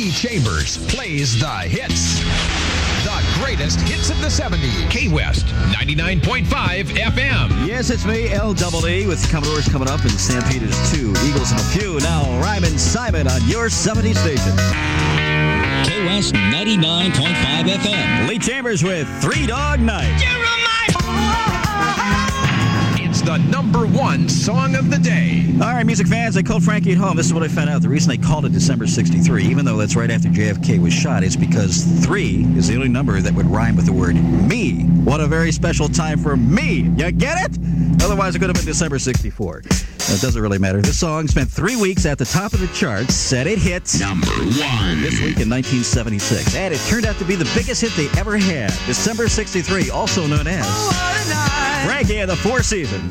Lee Chambers plays the hits. The greatest hits of the 70s. K-West 99.5 FM. Yes, it's me, L-E-E, with Commodores coming up and Stampeders 2, Eagles and a few. Now, Ryman Simon on your 70s station. K-West 99.5 FM. Lee Chambers with Three Dog Night. It's the number one song of the day. All right, music fans, I called Frankie at home. This is what I found out. The reason they called it December 63, even though that's right after JFK was shot, is because 3 is the only number that would rhyme with the word me. What a very special time for me. You get it? Otherwise, it could have been December 64. It doesn't really matter. This song spent 3 weeks at the top of the charts, said it hit number 1 this week in 1976. And it turned out to be the biggest hit they ever had. December 63, also known as Frankie and the Four Seasons.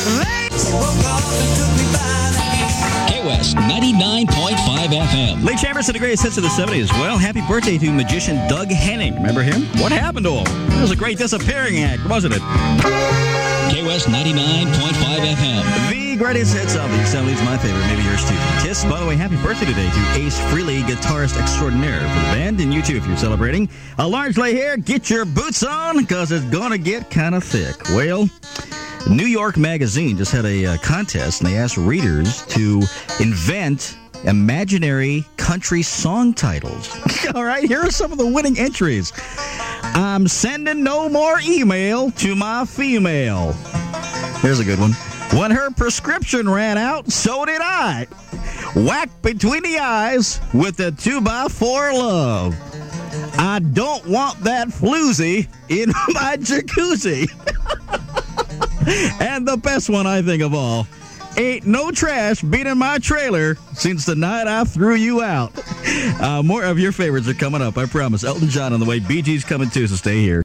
K-West 99.5 FM. Lee Chambers and the greatest hits of the 70s. Well, happy birthday to magician Doug Henning. Remember him? What happened to him? It was a great disappearing act, wasn't it? K-West 99.5 FM. The greatest hits of the 70s, my favorite, maybe yours too. Kiss, by the way, happy birthday today to Ace Frehley, guitarist extraordinaire for the band, and you too if you're celebrating. A large lay here, get your boots on, because it's going to get kind of thick. Well, New York Magazine just had a contest, and they asked readers to invent imaginary country song titles. All right, here are some of the winning entries. I'm sending no more email to my female. Here's a good one. When her prescription ran out, so did I. Whack between the eyes with the 2x4 love. I don't want that floozy in my jacuzzi. And the best one, I think, of all. Ain't no trash been in my trailer since the night I threw you out. More of your favorites are coming up, I promise. Elton John on the way. Bee Gees coming too, so stay here.